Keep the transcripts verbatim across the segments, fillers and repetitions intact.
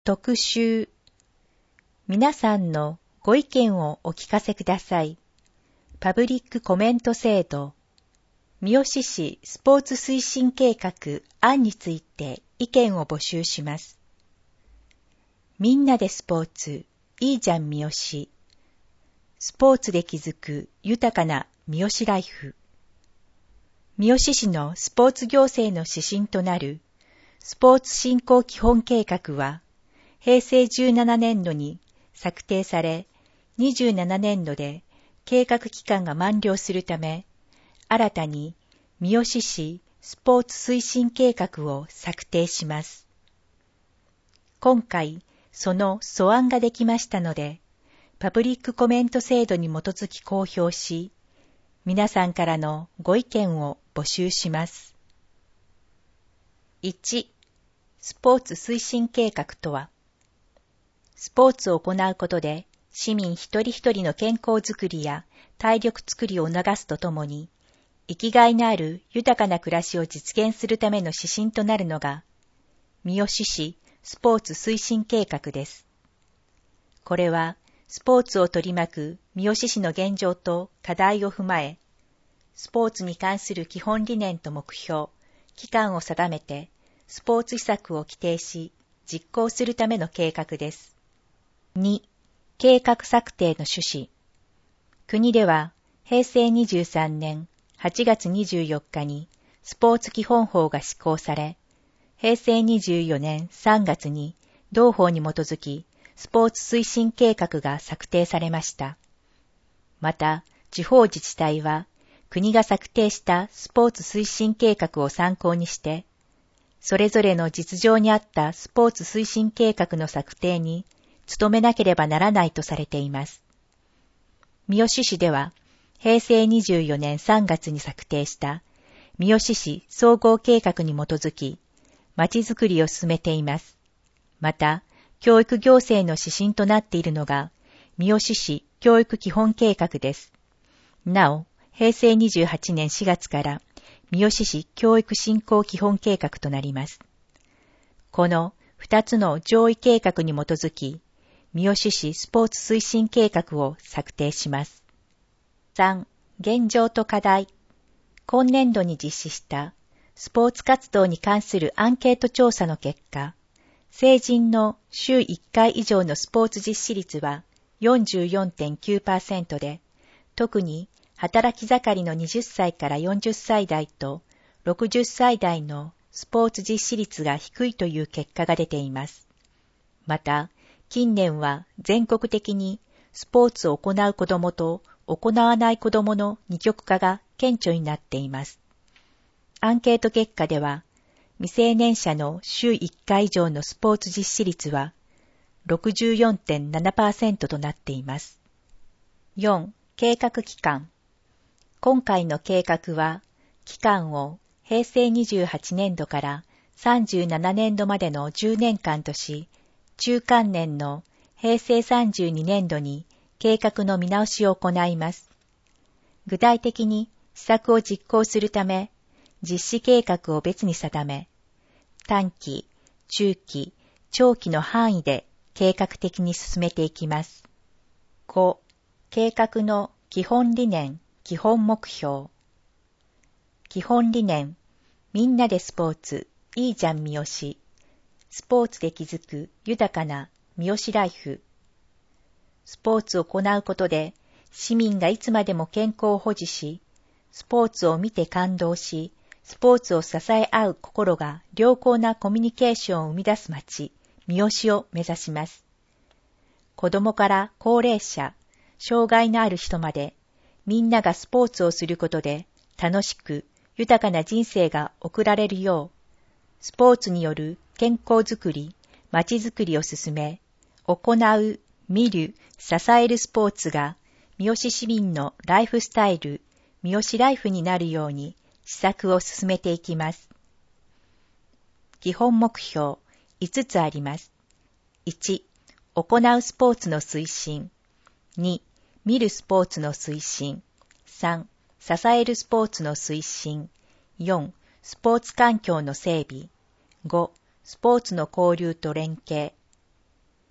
特集。皆さんのご意見をお聞かせください。パブリックコメント制度。三好市スポーツ推進計画案について意見を募集します。みんなでスポーツ、いいじゃん三好。スポーツで築く豊かな三好ライフ。三好市のスポーツ行政の指針となるスポーツ振興基本計画は、平成じゅうななねんどに策定され、にじゅうななねんどで計画期間が満了するため、新たに三好市スポーツ推進計画を策定します。今回、その素案ができましたので、パブリックコメント制度に基づき公表し、皆さんからのご意見を募集します。いち. スポーツ推進計画とは、スポーツを行うことで市民一人一人の健康づくりや体力づくりを促すとともに、生きがいのある豊かな暮らしを実現するための指針となるのが、三好市スポーツ推進計画です。これは、スポーツを取り巻く三好市の現状と課題を踏まえ、スポーツに関する基本理念と目標、期間を定めて、スポーツ施策を規定し、実行するための計画です。に. 計画策定の趣旨。国では、平成にじゅうさんねんはちがつにじゅうよっかにスポーツ基本法が施行され、平成にじゅうよねんさんがつに同法に基づき、スポーツ推進計画が策定されました。また、地方自治体は、国が策定したスポーツ推進計画を参考にして、それぞれの実情に合ったスポーツ推進計画の策定に努めなければならないとされています。三好市では、平成にじゅうよねんさんがつに策定した三好市総合計画に基づき、まちづくりを進めています。また、教育行政の指針となっているのが、三好市教育基本計画です。なお、平成にじゅうはちねんしがつから三好市教育振興基本計画となります。この二つの上位計画に基づき、三好市スポーツ推進計画を策定します。さん. 現状と課題。今年度に実施したスポーツ活動に関するアンケート調査の結果、成人の週いっかい以上のスポーツ実施率は よんじゅうよんてんきゅうパーセント で、特に働き盛りのはたちからよんじゅっさい代とろくじゅっさい代のスポーツ実施率が低いという結果が出ています。また、近年は全国的にスポーツを行う子どもと行わない子どもの二極化が顕著になっています。アンケート結果では、未成年者の週いっかい以上のスポーツ実施率は ろくじゅうよんてんななパーセント となっています。よん. 計画期間。今回の計画は、期間を平成にじゅうはちねんどからさんじゅうななねんどまでのじゅうねんかんとし、中間年の平成さんじゅうにねんどに計画の見直しを行います。具体的に施策を実行するため、実施計画を別に定め、短期、中期、長期の範囲で計画的に進めていきます。ご. 計画の基本理念、基本目標。基本理念、みんなでスポーツ、いいじゃん三好。スポーツで築く豊かな三好ライフ。スポーツを行うことで、市民がいつまでも健康を保持し、スポーツを見て感動し、スポーツを支え合う心が良好なコミュニケーションを生み出す街、三好を目指します。子供から高齢者、障害のある人まで、みんながスポーツをすることで楽しく豊かな人生が送られるよう、スポーツによる健康づくり、街づくりを進め、行う、見る、支えるスポーツが三好市民のライフスタイル、三好ライフになるように施策を進めていきます。基本目標いつつあります。いち. 行うスポーツの推進。に. 見るスポーツの推進。さん. 支えるスポーツの推進。よん. スポーツ環境の整備。ご. スポーツの交流と連携。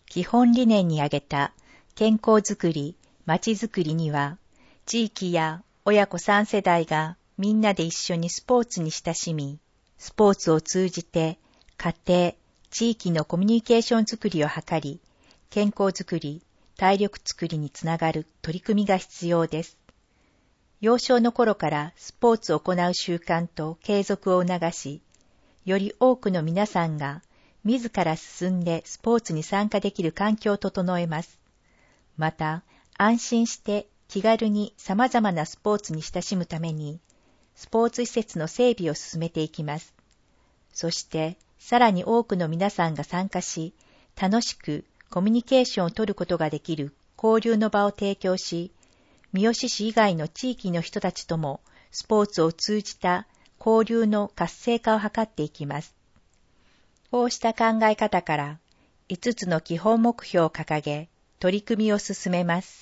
基本理念に挙げた健康づくり、まちづくりには、地域や親子さん世代がみんなで一緒にスポーツに親しみ、スポーツを通じて家庭、地域のコミュニケーションづくりを図り、健康づくり、体力づくりにつながる取り組みが必要です。幼少の頃からスポーツを行う習慣と継続を促し、より多くの皆さんが自ら進んでスポーツに参加できる環境を整えます。また、安心して気軽に様々なスポーツに親しむために、スポーツ施設の整備を進めていきます。そして、さらに多くの皆さんが参加し、楽しくコミュニケーションを取ることができる交流の場を提供し、三好市以外の地域の人たちともスポーツを通じた交流の活性化を図っていきます。こうした考え方からいつつの基本目標を掲げ、取り組みを進めます。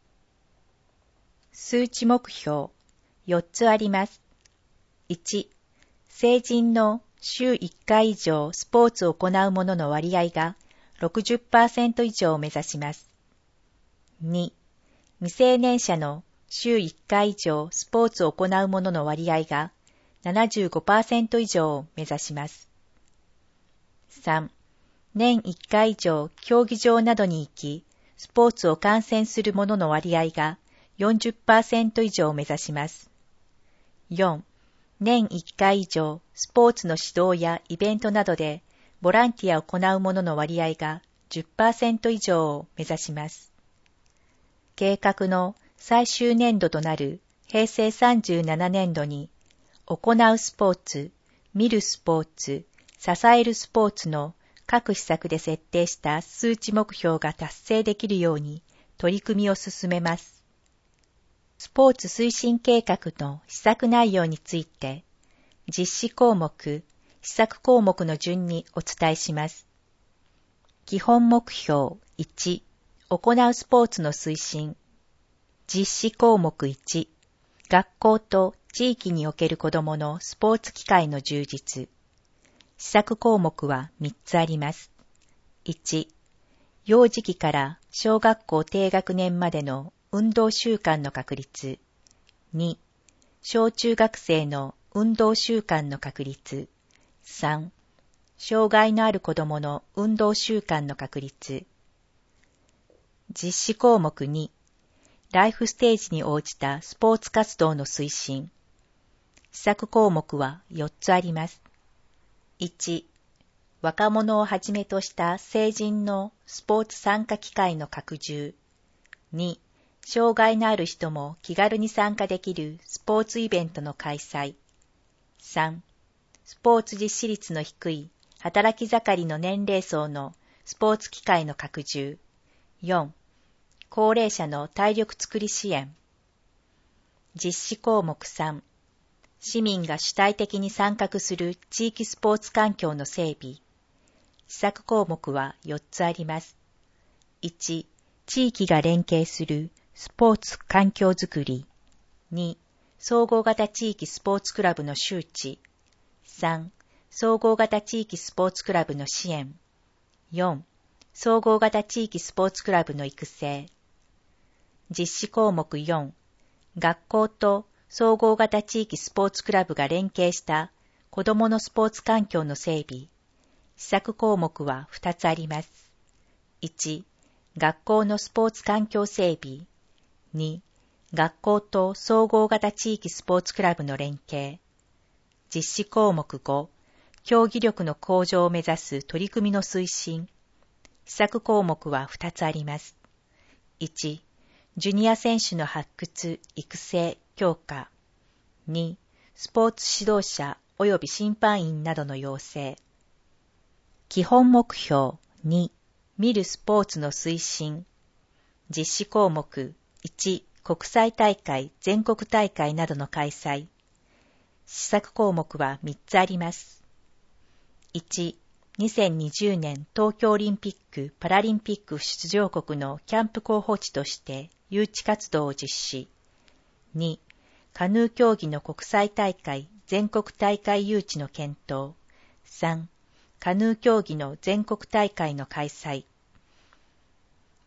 数値目標よっつあります。いち、成人の週いっかい以上スポーツを行う者の割合が ろくじゅっパーセント 以上を目指します。に、未成年者の週いっかい以上スポーツを行う者の割合が ななじゅうごパーセント 以上を目指します。さん、年いっかい以上競技場などに行き、スポーツを観戦する者の割合が よんじゅっパーセント 以上を目指します。よん、年いっかい以上スポーツの指導やイベントなどでボランティアを行う者の割合が じゅっパーセント 以上を目指します。計画の最終年度となるへいせいさんじゅうななねんどに、行うスポーツ、見るスポーツ、支えるスポーツの各施策で設定した数値目標が達成できるように取り組みを進めます。スポーツ推進計画の施策内容について、実施項目、施策項目の順にお伝えします。基本目標いち、行うスポーツの推進。実施項目いち、学校と地域における子どものスポーツ機会の充実。施策項目はみっつあります。いち、幼児期から小学校低学年までの運動習慣の確立。に、小中学生の運動習慣の確立。さん、障害のある子どもの運動習慣の確立。実施項目に、ライフステージに応じたスポーツ活動の推進。施策項目はよっつあります。いち、若者をはじめとした成人のスポーツ参加機会の拡充。に、障害のある人も気軽に参加できるスポーツイベントの開催。さん、スポーツ実施率の低い働き盛りの年齢層のスポーツ機会の拡充。よん、高齢者の体力づくり支援。実施項目さん、市民が主体的に参画する地域スポーツ環境の整備。施策項目はよっつあります。いち、地域が連携するスポーツ環境づくり。に、総合型地域スポーツクラブの周知。さん、総合型地域スポーツクラブの支援。よん、総合型地域スポーツクラブの育成。実施項目よん、学校と総合型地域スポーツクラブが連携した子どものスポーツ環境の整備。施策項目はふたつあります。いち、学校のスポーツ環境整備。に、学校と総合型地域スポーツクラブの連携。実施項目ご、競技力の向上を目指す取り組みの推進。施策項目はふたつあります。いち、ジュニア選手の発掘、育成、強化。に、スポーツ指導者及び審判員などの養成。基本目標に、見るスポーツの推進。実施項目いち、国際大会、全国大会などの開催。施策項目はみっつあります。いち、にせんにじゅうねん東京オリンピック・パラリンピック出場国のキャンプ候補地として誘致活動を実施。に、カヌー競技の国際大会、全国大会誘致の検討。さん、カヌー競技の全国大会の開催。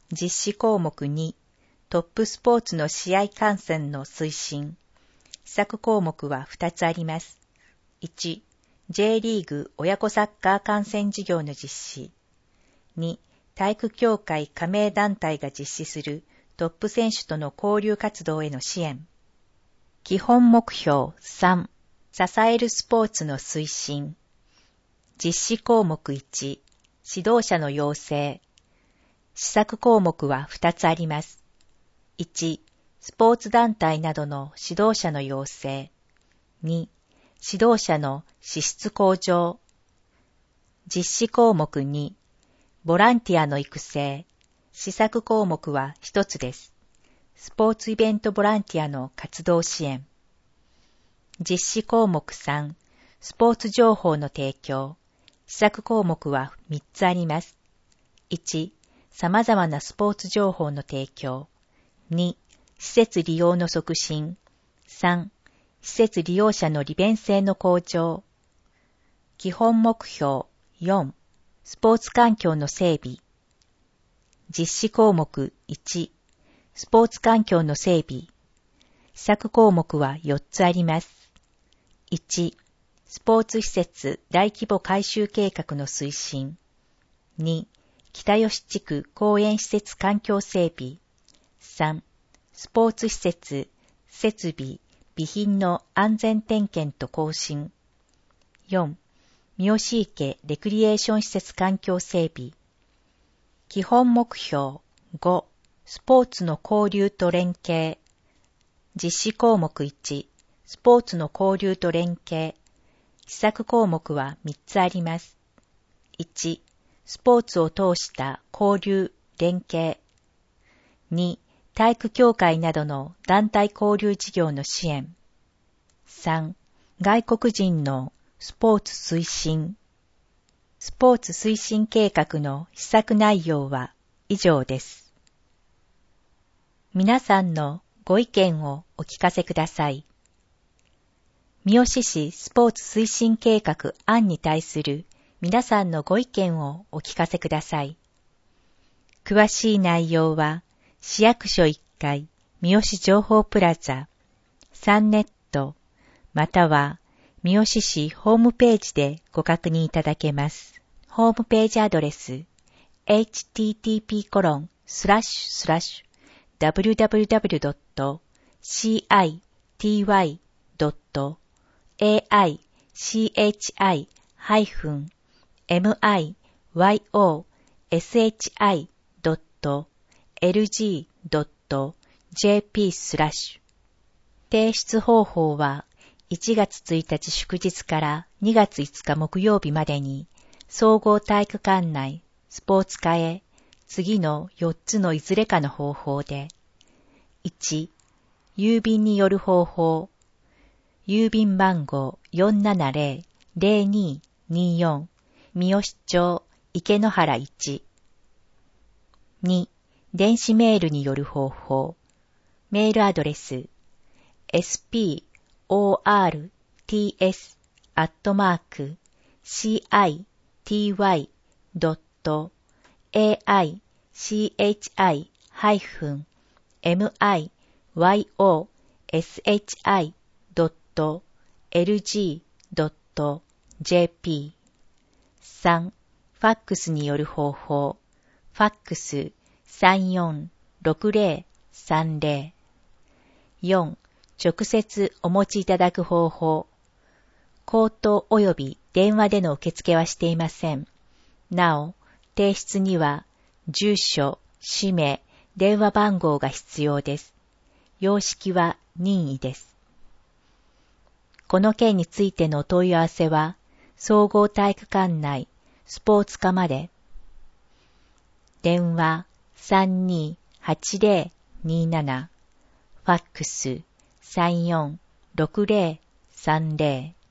実施項目に、トップスポーツの試合観戦の推進。施策項目はふたつあります。いち、J リーグ親子サッカー観戦事業の実施。に、体育協会加盟団体が実施するトップ選手との交流活動への支援。基本目標さん、支えるスポーツの推進。実施項目いち、指導者の養成。施策項目はふたつあります。いち、スポーツ団体などの指導者の養成。に、指導者の資質向上。実施項目に、ボランティアの育成。施策項目はひとつです。スポーツイベントボランティアの活動支援。実施項目さん、スポーツ情報の提供。施策項目はみっつあります。いち、様々なスポーツ情報の提供。に、施設利用の促進。さん、施設利用者の利便性の向上。基本目標よん、スポーツ環境の整備。実施項目いち、スポーツ環境の整備。施策項目はよっつあります。いち、スポーツ施設大規模改修計画の推進。に、北吉地区公園施設環境整備。さん、スポーツ施設、設備、備品の安全点検と更新。よん、三好池レクリエーション施設環境整備。基本目標ご、スポーツの交流と連携。実施項目いち、スポーツの交流と連携。施策項目はみっつあります。いち、スポーツを通した交流、連携。に、体育協会などの団体交流事業の支援。さん、外国人のスポーツ推進。スポーツ推進計画の施策内容は以上です。皆さんのご意見をお聞かせください。三好市スポーツ推進計画案に対する皆さんのご意見をお聞かせください。詳しい内容は、市役所いっかい三好情報プラザさんネットまたは三好市ホームページでご確認いただけます。ホームページアドレス エイチティーティーピーコロンスラッシュスラッシュダブリューダブリューダブリュードットシーアイティーワイドットエーアイシーエイチアイハイフンエムアイワイオーエスエイチアイドットエルジードットジェーピー スラッシュ。提出方法はいちがつついたち祝日からにがついつか木曜日までに総合体育館内スポーツ課へ次のよっつのいずれかの方法で。いち、郵便による方法。郵便番号 よんななゼロ ゼロにーにーよん 三好町池野原いち。に、電子メールによる方法。メールアドレス エスピーオーアールティーエス アットマーク シーアイティーワイ ドット エーアイシーエイチアイ ハイフン エムアイワイオーエスエイチアイ ドット エルジー ドット ジェーピー。さん、ファックスによる方法。ファックスさんよんろくゼロさんゼロ。よん、直接お持ちいただく方法。口頭及び電話での受付はしていません。なお、提出には住所、氏名、電話番号が必要です。様式は任意です。この件についてのお問い合わせは、総合体育館内スポーツ課まで。電話さんにーはちゼロにーなな、ファックスさんよんろくゼロさんゼロ。